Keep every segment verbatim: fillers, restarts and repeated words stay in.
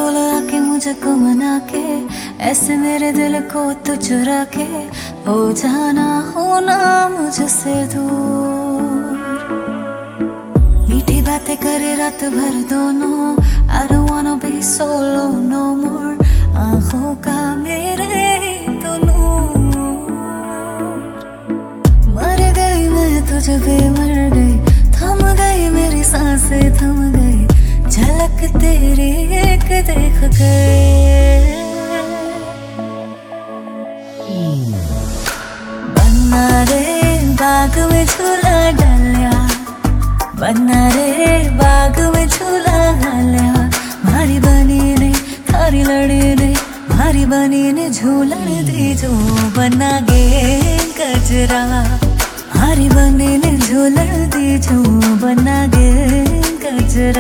बोला कि मुझको मना के, ऐसे मेरे दिल को तो चुरा के हो जाना होना मुझसे दूर। मीठी बातें करे रात भर दोनों, I don't wanna be solo no more। आँखों का मेरे तो नूर, मर गई मैं तुझ पे मर गई, थम गई मेरी सांसें थम गई, झलक तेरी एक देख गए। बन्ना रे बाग में झूला डालिया, बन्ना रे बाग में झूला डालिया, मारी बनी ने थारी लड़ी ने, मारी बनी ने झूलन दी जो बना गे गजरा, मारी बनी ने झूलन दी जो बना गे गजरा।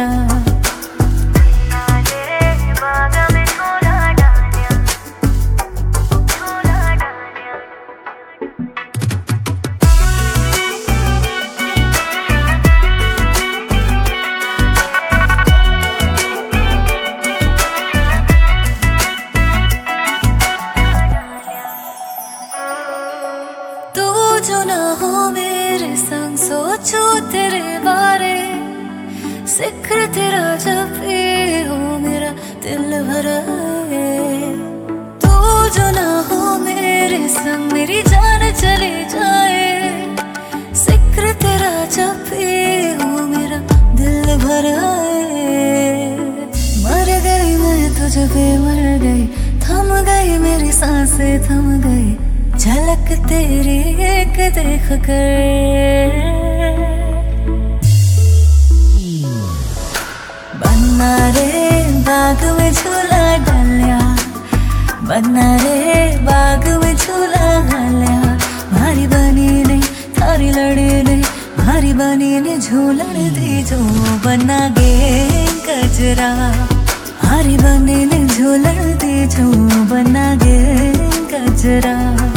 जो ना हो मेरे संग सोचो तेरे बारे, जिक्र तेरा जब भी हो मेरा दिल भरा है। तू जो ना हो मेरे संग मेरी जान चली जाए, जिक्र तेरा जब भी हो मेरा दिल भरा है। मर गई मैं तुझ पे मर गई, थम गई मेरी सांसें थम गई, झलक तेरी एक देख कर। बन्ना रे बाग में झूला डालिया, बन्ना रे बाग में झूला डालिया, मारी बनी ने थारी लड़ी ने, मारी बनी ने झूलन दी जो बना गे गजरा, मारी बनी ने झूलन दी जो बना गे गजरा।